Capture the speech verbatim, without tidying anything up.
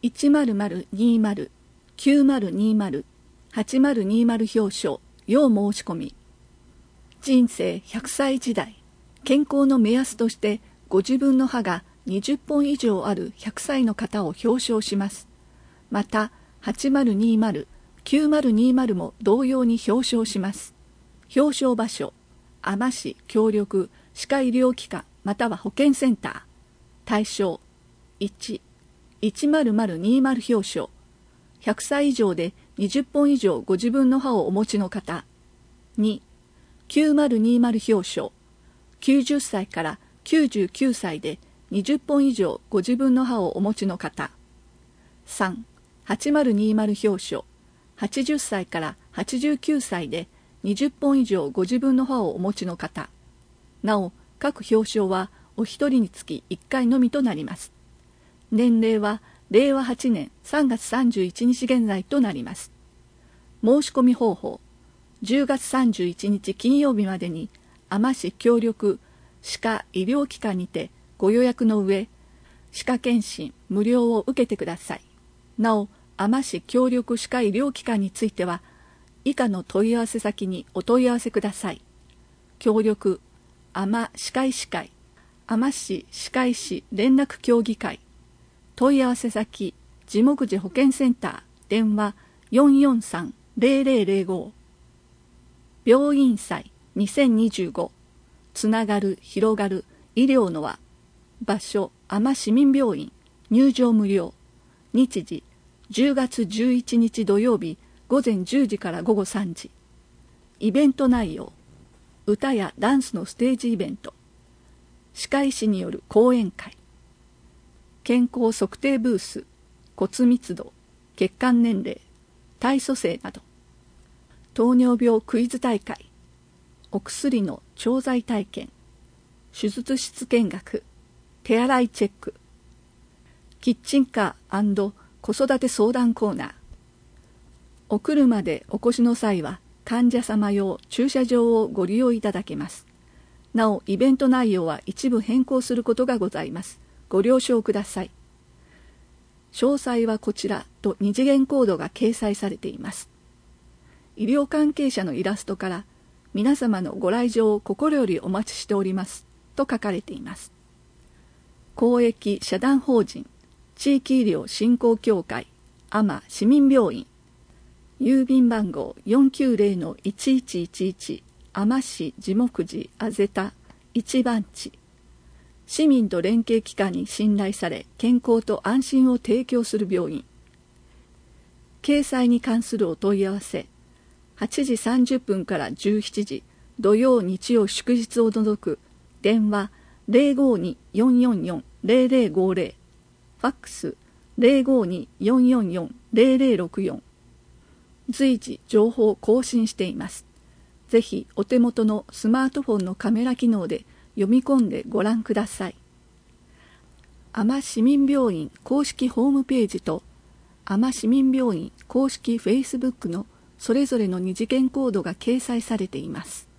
いちまるまるにまる、きゅうまるにまる、はちまるにまる表彰、要申し込み。人生ひゃくさい時代、健康の目安としてご自分の歯がにじゅっぽん以上あるひゃくさいの方を表彰します。また、はちまるにまる、きゅうまるにまるも同様に表彰します。表彰場所、海士市協力歯科医療機関または保健センター。対象、いち、いちまるまるにまる表彰。ひゃくさい以上でにじゅっぽん以上ご自分の歯をお持ちの方。に、きゅうまるにまる表彰。きゅうじゅっさいからきゅうじゅうきゅうさいでにじゅっぽん以上ご自分の歯をお持ちの方。さん、はちまるにまる表彰。はちじゅっさいからはちじゅうきゅうさいでにじゅっぽん以上ご自分の歯をお持ちの方。なお、各表彰はお一人につきいっかいのみとなります。年齢はれいわはちねんさんがつさんじゅういちにち現在となります。申し込み方法、じゅうがつさんじゅういちにち金曜日までに海士市協力歯科医療機関にてご予約の上、歯科検診無料を受けてください。なお、海士市協力歯科医療機関については、以下の問い合わせ先にお問い合わせください。協力、海士歯科医師会、海士市歯科医師連絡協議会。問い合わせ先、地目寺保健センター、電話 よんよんさんぜろぜろぜろご。病院祭にせんにじゅうご。つながる、広がる、医療の輪。場所、海士市民病院。入場無料。日時、じゅうがつじゅういちにち土曜日、ごぜんじゅうじからごごさんじ。イベント内容、歌やダンスのステージイベント。歯科医師による講演会。健康測定ブース、骨密度、血管年齢、体組成など。糖尿病クイズ大会。お薬の調剤体験。手術室見学。手洗いチェック。キッチンカー&子育て相談コーナー。お車でお越しの際は患者様用駐車場をご利用いただけます。なお、イベント内容は一部変更することがございます。ご了承ください。詳細はこちらと二次元コードが掲載されています。医療関係者のイラストから皆様のご来場を心よりお待ちしておりますと書かれています。公益社団法人地域医療振興協会海士市民病院、郵便番号 よんきゅうぜろのいちいちいちいち 海士市地目寺あぜた一番地。市民と連携機関に信頼され健康と安心を提供する病院。掲載に関するお問い合わせ、はちじさんじゅっぷんからじゅうしちじ、土曜日曜祝日を除く、電話 ぜろごに よんよんよん ぜろぜろごぜろ、ファックス ぜろごに よんよんよん ぜろぜろろくよん。随時情報を更新しています。ぜひお手元のスマートフォンのカメラ機能で読み込んでご覧ください。海士市民病院公式ホームページと海士市民病院公式フェイスブックのそれぞれの二次元コードが掲載されています。